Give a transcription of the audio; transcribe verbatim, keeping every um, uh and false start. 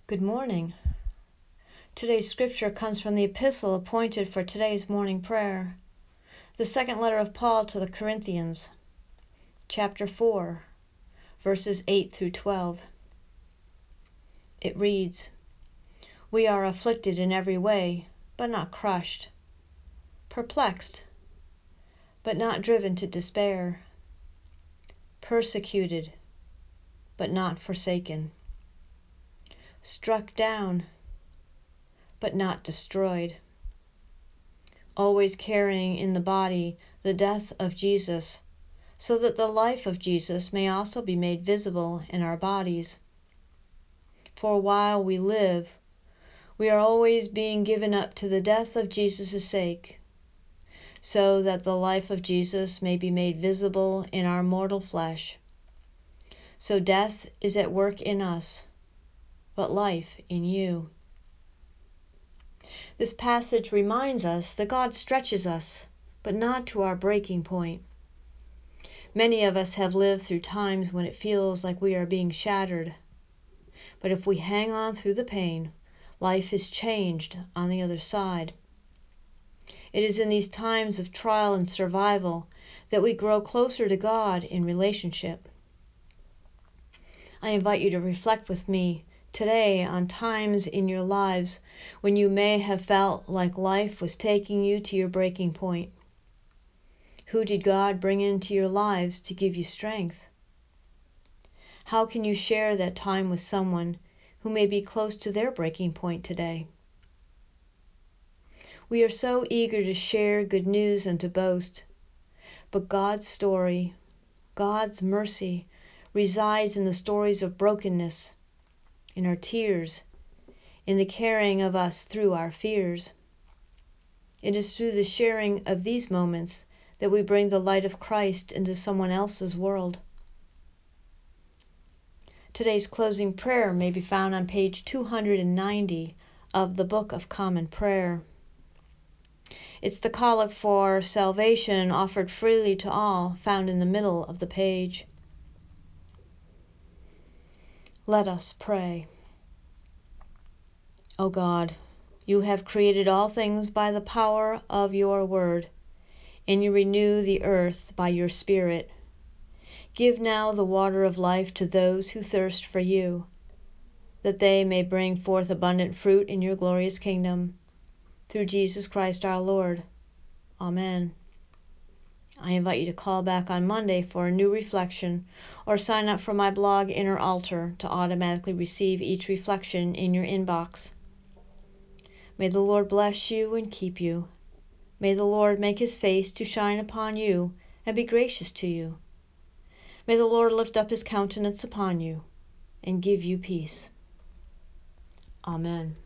Good morning. Today's scripture comes from the epistle appointed for today's morning prayer, the second letter of Paul to the Corinthians, chapter four, verses eight through twelve. It reads, "We are afflicted in every way, but not crushed, perplexed, but not driven to despair, persecuted, but not forsaken, struck down, but not destroyed, always carrying in the body the death of Jesus, so that the life of Jesus may also be made visible in our bodies. For while we live, we are always being given up to the death of Jesus' sake, so that the life of Jesus may be made visible in our mortal flesh. So death is at work in us, but life in you." This passage reminds us that God stretches us, but not to our breaking point. Many of us have lived through times when it feels like we are being shattered. But if we hang on through the pain, life is changed on the other side. It is in these times of trial and survival that we grow closer to God in relationship. I invite you to reflect with me today on times in your lives when you may have felt like life was taking you to your breaking point. Who did God bring into your lives to give you strength? How can you share that time with someone who may be close to their breaking point today? We are so eager to share good news and to boast, but God's story, God's mercy, resides in the stories of brokenness, in our tears, in the carrying of us through our fears. It is through the sharing of these moments that we bring the light of Christ into someone else's world. Today's closing prayer may be found on page two hundred ninety of the Book of Common Prayer. It's the collect for salvation offered freely to all, found in the middle of the page. Let us pray. O God, you have created all things by the power of your word, and you renew the earth by your Spirit. Give now the water of life to those who thirst for you, that they may bring forth abundant fruit in your glorious kingdom. Through Jesus Christ our Lord. Amen. I invite you to call back on Monday for a new reflection, or sign up for my blog Inner Altar to automatically receive each reflection in your inbox. May the Lord bless you and keep you. May the Lord make his face to shine upon you and be gracious to you. May the Lord lift up his countenance upon you and give you peace. Amen.